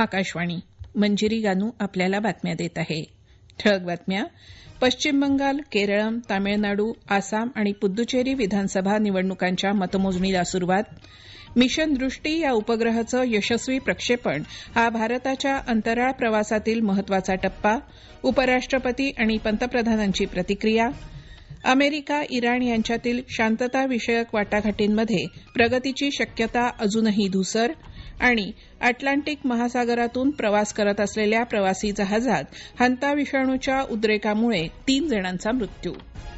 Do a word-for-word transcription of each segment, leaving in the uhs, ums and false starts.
आकाशवाणी. मंजिरी गानू आपल्याला बातम्या देत आहे. ठळक बातम्या. पश्चिम बंगाल, केरळम, तामिळनाडू, आसाम आणि पुद्दुचेरी विधानसभा निवडणुकांच्या मतमोजणीला सुरुवात. मिशन दृष्टी या उपग्रहाचं यशस्वी प्रक्षेपण हा भारताच्या अंतराळ प्रवासातील महत्वाचा टप्पा. उपराष्ट्रपती आणि पंतप्रधानांची प्रतिक्रिया. अमेरिका इराण यांच्यातील शांतताविषयक वाटाघाटींमध्ये प्रगतीची शक्यता अजूनही धूसर. आणि अटलांटिक महासागरातून प्रवास करत असलेल्या प्रवासी जहाजात हंता विषाणूच्या उद्रेकामुळे तीन जणांचा मृत्यू.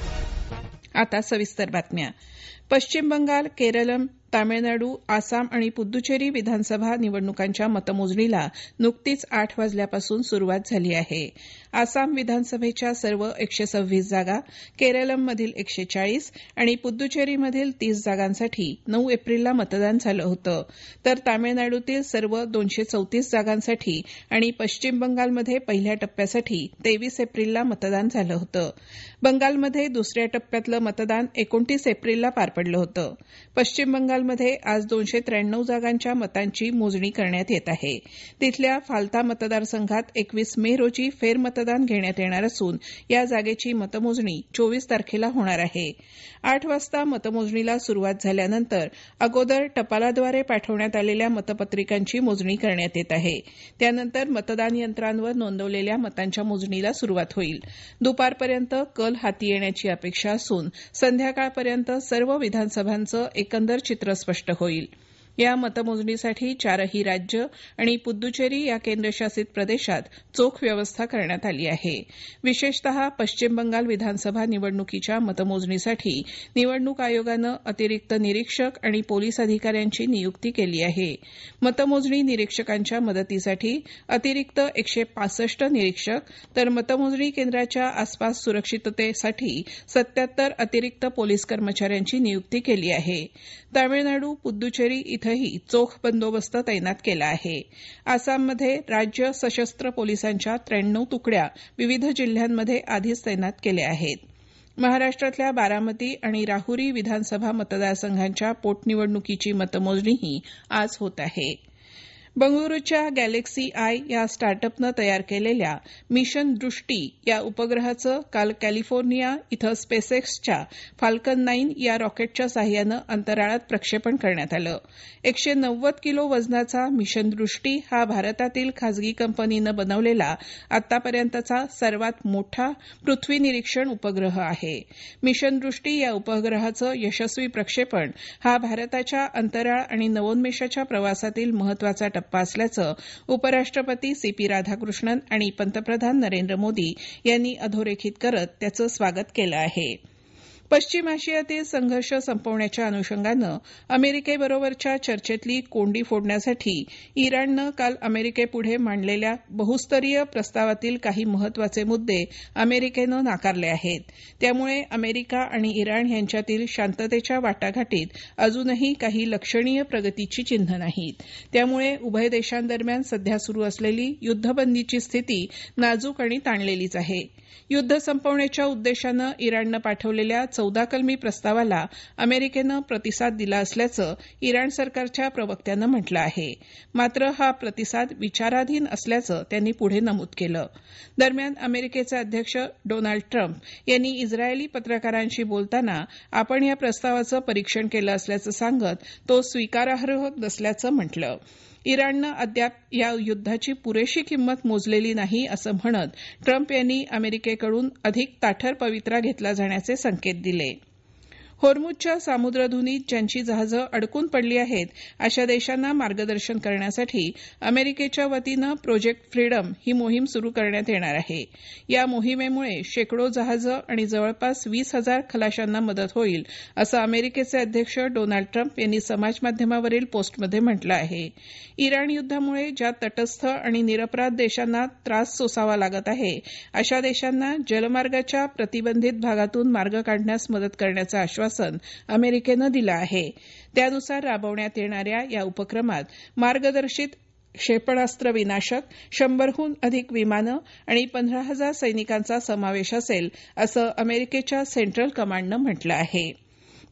आता सविस्तर बातम्या. पश्चिम बंगाल, केरळम, तामिळनाडू, आसाम आणि पुद्दुचेरी विधानसभा निवडणुकांच्या मतमोजणीला नुकतीच आठ वाजल्यापासून सुरुवात झाली आहे. आसाम विधानसभेच्या सर्व एकशे सव्वीस जागा, केरळममधील एकशे चाळीस आणि पुद्दुचेरीमधील तीस जागांसाठी नऊ एप्रिलला मतदान झालं होतं. तर तामिळनाडूतील सर्व दोनशे चौतीस जागांसाठी आणि पश्चिम बंगालमध्ये पहिल्या टप्प्यासाठी तेवीस एप्रिलला मतदान झालं होतं. बंगालमध्ये दुसऱ्या टप्प्यातलं मतदान एकोणतीस एप्रिलला पार पडलं होतं. पश्चिम बंगालमध्ये आज दोनशे त्र्याण्णव जागांच्या मतांची मोजणी करण्यात येत आहे. तिथल्या फाल्ता मतदारसंघात एकवीस मे रोजी फेरमतदान घेण्यात येणार असून या जागेची मतमोजणी चोवीस तारखेला होणार आहे. आठ वाजता मतमोजणीला सुरुवात झाल्यानंतर अगोदर टपालाद्वारे पाठवण्यात आलेल्या मतपत्रिकांची मोजणी करण्यात येत आहे. त्यानंतर मतदान यंत्रांवर नोंदवलेल्या मतांच्या मोजणीला सुरुवात होईल. दुपारपर्यंत कल हाती येण्याची अपेक्षा असून संध्याकाळपर्यंत सर्व विधानसभांचं एकंदर चित्र स्पष्ट होईल. या मतमोजणीसाठी चारही राज्य आणि पुद्दुचेरी या केंद्रशासित प्रदेशात चोख व्यवस्था करण्यात आली आहे. विशेषतः पश्चिम बंगाल विधानसभा निवडणुकीच्या मतमोजणीसाठी निवडणूक आयोगानं अतिरिक्त निरीक्षक आणि पोलीस अधिकाऱ्यांची नियुक्ती केली आहे. मतमोजणी निरीक्षकांच्या मदतीसाठी अतिरिक्त एकशे पासष्ट निरीक्षक तर मतमोजणी केंद्राच्या आसपास सुरक्षिततेसाठी सत्याहत्तर अतिरिक्त पोलीस कर्मचाऱ्यांची नियुक्ती केली आहे. तामिळनाडू, पुद्दुचेरी इथंही चोख बंदोबस्त तैनात केला आहे. आसाममध्ये राज्य सशस्त्र पोलिसांच्या त्र्याण्णव तुकड्या विविध जिल्ह्यांमध्ये आधीच तैनात केल्या आहेत. महाराष्ट्रातल्या बारामती आणि राहुरी विधानसभा मतदारसंघांच्या पोटनिवडणुकीची मतमोजणीही आज होत आहे. बंगळुरूच्या गॅलेक्सी आय या स्टार्टअपनं तयार केलेल्या मिशन दृष्टी या उपग्रहाचं काल कॅलिफोर्निया इथं स्पेसएक्सच्या फाल्कन नाईन या रॉकेटच्या साह्यानं अंतराळात प्रक्षेपण करण्यात आलं. एकशे नव्वद किलो वजनाचा मिशन दृष्टी हा भारतातील खासगी कंपनीनं बनवलेला आतापर्यंतचा सर्वात मोठा पृथ्वी निरीक्षण उपग्रह आहे. मिशन दृष्टी या उपग्रहाचं यशस्वी प्रक्षेपण हा भारताच्या अंतराळ आणि नवोन्मेषाच्या प्रवासातील महत्वाचा टप्पा असल्याचं उपराष्ट्रपती सी पी राधाकृष्णन आणि पंतप्रधान नरेंद्र मोदी यांनी अधोरेखित करत त्याचं स्वागत केलं आहे. पश्चिम आशियातील संघर्ष संपवण्याच्या अनुषंगानं अमेरिकेबरोबरच्या चर्चेतली कोंडी फोडण्यासाठी इराणनं काल अमेरिकेपुढे मांडलेल्या बहुस्तरीय प्रस्तावातील काही महत्वाचे मुद्दे अमेरिकेनं नाकारले आहेत. त्यामुळे अमेरिका आणि इराण यांच्यातील शांततेच्या वाटाघाटीत अजूनही काही लक्षणीय प्रगतीची चिन्ह नाहीत. त्यामुळे उभय देशांदरम्यान सध्या सुरू असलेली युद्धबंदीची स्थिती नाजूक आणि ताणलेलीच आहे. युद्ध संपवण्याच्या उद्देशानं इराणनं पाठवलेल्या चौदा कलमी प्रस्तावाला अमेरिकेनं प्रतिसाद दिला असल्याचं इराण सरकारच्या प्रवक्त्यानं म्हटलं आहे. मात्र हा प्रतिसाद विचाराधीन असल्याचं त्यांनी पुढे नमूद केलं. दरम्यान अमेरिकेचे अध्यक्ष डोनाल्ड ट्रम्प यांनी इस्रायली पत्रकारांशी बोलताना आपण या प्रस्तावाचं परीक्षण केलं असल्याचं सांगत तो स्वीकारार्ह नसल्याचं म्हटलं. इराणनं अद्याप या युद्धाची पुरेशी किंमत मोजलेली नाही असं म्हणत ट्रम्प यांनी अमेरिकेकडून अधिक ताठर पवित्रा घेतला जाण्याचे संकेत दिले. होर्मुझच्या सामुद्रधुनीत ज्यांची जहाजं अडकून पडली आहेत अशा देशांना मार्गदर्शन करण्यासाठी अमेरिकेच्या वतीनं प्रोजेक्ट फ्रीडम ही मोहीम सुरू करण्यात येणार आहे. या मोहिमेमुळे शेकडो जहाजं आणि जवळपास वीस हजार खलाशांना मदत होईल असं अमेरिकेचे अध्यक्ष डोनाल्ड ट्रम्प यांनी समाजमाध्यमावरील पोस्टमध्ये म्हटलं आहे. इराण युद्धामुळे ज्या तटस्थ आणि निरपराध देशांना त्रास सोसावा लागत आहे अशा देशांना जलमार्गाच्या प्रतिबंधित भागातून मार्ग काढण्यास मदत करण्याचं आश्वासन अमेरिकेनं दिलं आहे. त्यानुसार राबवण्यात येणाऱ्या या उपक्रमात मार्गदर्शित क्षेपणास्त्र विनाशक, शंभरहून अधिक विमानं आणि पंधरा हजार सैनिकांचा समावेश असेल असं अमेरिकेच्या सेंट्रल कमांडनं म्हटलं आहे.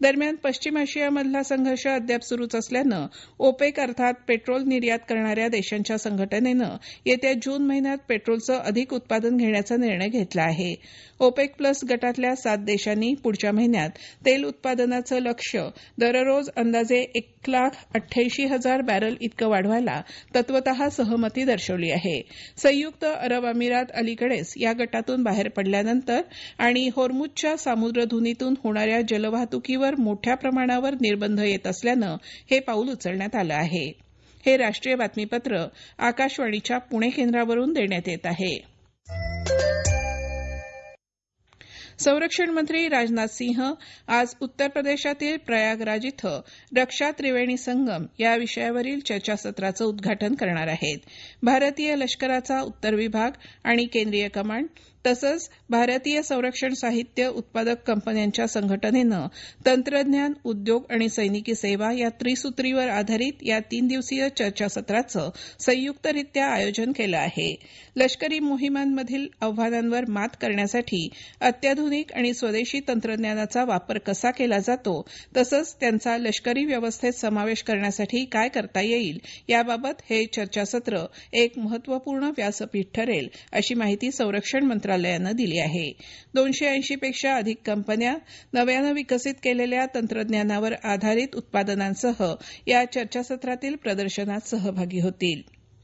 दरम्यान पश्चिम आशियामधला संघर्ष अद्याप सुरूच असल्यानं ओपेक अर्थात पेट्रोल निर्यात करणाऱ्या देशांच्या संघटनेनं येत्या जून महिन्यात पेट्रोलचं अधिक उत्पादन घेण्याचा निर्णय घेतला आहे. ओपेक प्लस गटातल्या सात देशांनी पुढच्या महिन्यात तेल उत्पादनाचं लक्ष्य दररोज अंदाजे एक लाख अठ्ठ्याऐंशी हजार बॅरल इतकं वाढवायला तत्वतः सहमती दर्शवली आहे. संयुक्त अरब अमिरात अलीकडेच या गटातून बाहेर पडल्यानंतर आणि होर्मुझच्या सामुद्रधुनीतून होणाऱ्या जलवाहतुकीवर मोठ्या प्रमाणावर निर्बंध येत असल्यानं हे पाऊल उचलण्यात आलं आहे. हे राष्ट्रीय बातमीपत्र आकाशवाणीच्या पुणे केंद्रावरून देण्यात येत आहे. संरक्षण मंत्री राजनाथ सिंह आज उत्तर प्रदेशातील प्रयागराज इथं रक्षा त्रिवेणी संगम या विषयावरील चर्चासत्राचं उद्घाटन करणार आहेत. भारतीय लष्कराचा उत्तर विभाग आणि केंद्रीय कमांड तसंच भारतीय संरक्षण साहित्य उत्पादक कंपन्यांच्या संघटनेनं तंत्रज्ञान, उद्योग आणि सैनिकी सेवा या त्रिसूत्रीवर आधारित या तीन दिवसीय चर्चासत्राचं संयुक्तरित्या आयोजन केलं आहे. लष्करी मोहिमांमधील आव्हानांवर मात करण्यासाठी अत्याधुनिक आणि स्वदेशी तंत्रज्ञानाचा वापर कसा केला जातो तसंच त्यांचा लष्करी व्यवस्थेत समावेश करण्यासाठी काय करता येईल याबाबत हे चर्चासत्र एक महत्वपूर्ण व्यासपीठ ठरेल अशी माहिती संरक्षण मंत्रालयानं दिली आहे. दोनशे ऐंशी पेक्षा अधिक कंपन्या नव्यानं विकसित केलेल्या तंत्रज्ञानावर आधारित उत्पादनांसह या चर्चासत्रातील प्रदर्शनात सहभागी होतील.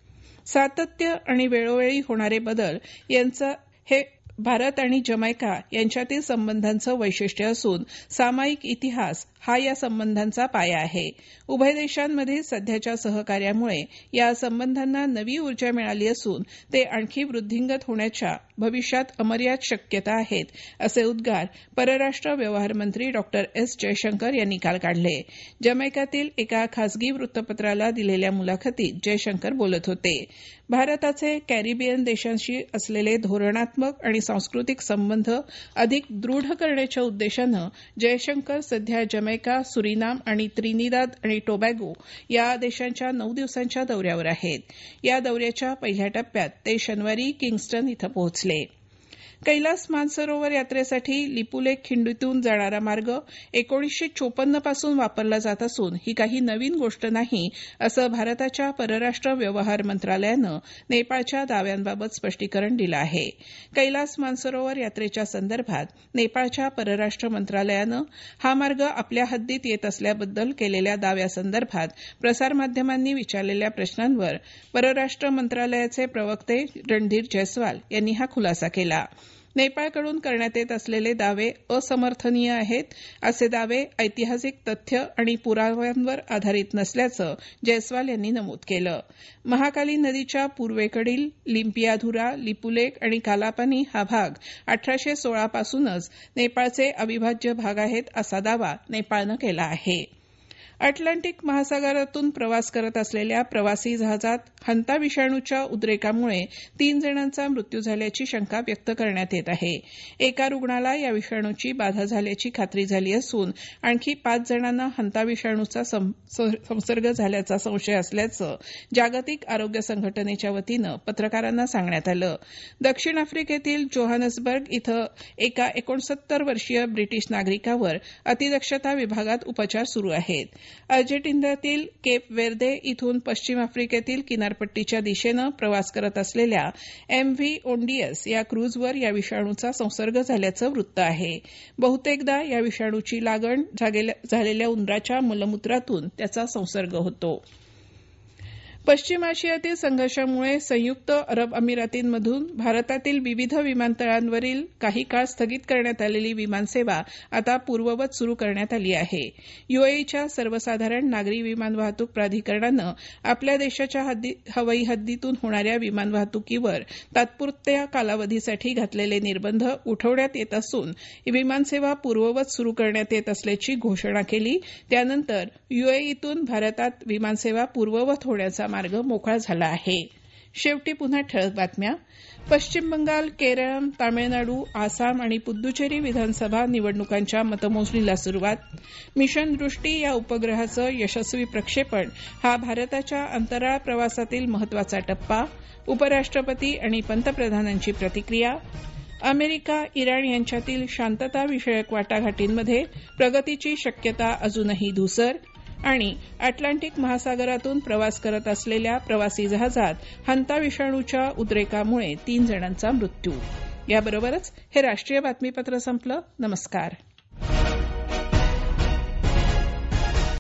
सातत्य आणि वेळोवेळी होणारे बदल यांचं हे भारत आणि जमैका यांच्यातील संबंधांचं वैशिष्ट्य असून सामायिक इतिहास हा या संबंधांचा पाया आहे. उभय देशांमध्ये सध्याच्या सहकार्यामुळे या संबंधांना नवी ऊर्जा मिळाली असून ते आणखी वृद्धिंगत होण्याच्या भविष्यात अमर्याद शक्यता आहेत असे उद्गार परराष्ट्र व्यवहार मंत्री डॉक्टर एस जयशंकर यांनी काल काढले. जमैकातील एका खासगी वृत्तपत्राला दिलेल्या मुलाखतीत जयशंकर बोलत होते. भारताचे कॅरिबियन देशांशी असलेले धोरणात्मक आणि सांस्कृतिक संबंध अधिक दृढ करण्याच्या उद्देशानं जयशंकर सध्या जमैका, सुरिनाम आणि त्रिनिदाद आणि टोबॅगो या देशांच्या नऊ दिवसांच्या दौऱ्यावर आहेत. या दौऱ्याच्या पहिल्या टप्प्यात ते शनिवारी किंग्स्टन इथं पोहोचले. कैलास मानसरोवर यात्रेसाठी लिपुलेख खिंडीतून जाणारा मार्ग एकोणीसशे चोपन्न पासून वापरला जात असून ही काही नवीन गोष्ट नाही असं भारताच्या परराष्ट्र व्यवहार मंत्रालयानं नेपाळच्या दाव्यांबाबत स्पष्टीकरण दिलं आहे. कैलास मानसरोवर यात्रेच्या संदर्भात नेपाळच्या परराष्ट्र मंत्रालयानं हा मार्ग आपल्या हद्दीत येत असल्याबद्दल केलेल्या दाव्यासंदर्भात प्रसारमाध्यमांनी विचारलेल्या प्रश्नांवर परराष्ट्र मंत्रालयाचे प्रवक्ते रणधीर जयस्वाल यांनी हा खुलासा केला. नेपाळकडून करण्यात येत असलेले दावे असमर्थनीय आहेत. असे दावे ऐतिहासिक तथ्य आणि पुराव्यांवर आधारित नसल्याचं जयस्वाल यांनी नमूद केलं. महाकाली नदीच्या पूर्वेकडील लिम्पियाधुरा, लिपुलेख आणि कालापानी हा भाग अठराशे सोळा पासूनच नेपाळचे अविभाज्य भाग आहेत असा दावा नेपाळनं केला आहे. अटलांटिक महासागरातून प्रवास करत असलेल्या प्रवासी जहाजात हंता विषाणूच्या उद्रेकामुळे तीन जणांचा मृत्यू झाल्याची शंका व्यक्त करण्यात येत आहे. एका रुग्णाला या विषाणूची बाधा झाल्याची खात्री झाली असून आणखी पाच जणांना हंता विषाणूचा संसर्ग झाल्याचा संशय असल्याचं जागतिक आरोग्य संघटनेच्या वतीनं पत्रकारांना सांगण्यात आलं. दक्षिण आफ्रिकेतील जोहानसबर्ग इथं एका एकोणसत्तर वर्षीय ब्रिटिश नागरिकावर अतिदक्षता विभागात उपचार सुरू आहेत. अर्जेंटिनातील केप वेर्दे इथून पश्चिम आफ्रिकेतील किनारपट्टीच्या दिशेनं प्रवास करत असलेल्या एम व्ही ओंडियस या क्रूझवर या विषाणूचा संसर्ग झाल्याचं वृत्त आहे. बहुतेकदा या विषाणूची लागण झालेल्या उंदराच्या मलमूत्रातून त्याचा संसर्ग होतो. पश्चिम आशियातील संघर्षामुळे संयुक्त अरब अमिरातींमधून भारतातील विविध विमानतळांवरील काही काळ स्थगित करण्यात आलेली विमानसेवा आता पूर्ववत सुरू करण्यात आली आहे. युएईच्या सर्वसाधारण नागरी विमान वाहतूक प्राधिकरणानं आपल्या देशाच्या हवाई हद्दीतून होणाऱ्या विमान वाहतुकीवर तात्पुरत्या कालावधीसाठी घातलेले निर्बंध उठवण्यात येत असून विमानसेवा पूर्ववत सुरू करण्यात येत असल्याची घोषणा केली. त्यानंतर युएईतून भारतात विमानसेवा पूर्ववत होण्याचा मार्ग मोकळा झाला आहे. शेवटी पुन्हा ठळक बातम्या. पश्चिम बंगाल, केरळ, तामिळनाडू, आसाम आणि पुद्दुचेरी विधानसभा निवडणुकांच्या मतमोजणीला सुरुवात. मिशन दृष्टी या उपग्रहाचं यशस्वी प्रक्षेपण हा भारताच्या अंतराळ प्रवासातील महत्वाचा टप्पा. उपराष्ट्रपती आणि पंतप्रधानांची प्रतिक्रिया. अमेरिका इराण यांच्यातील शांतता विषयक वाटाघाटींमध्ये प्रगतीची शक्यता अजूनही धूसर आणि अटलांटिक महासागरातून प्रवास करत असलेल्या प्रवासी जहाजात हंता विषाणूच्या उद्रेकामुळे तीन जणांचा मृत्यू. याबरोबरच हे राष्ट्रीय बातमीपत्र संपलं. नमस्कार.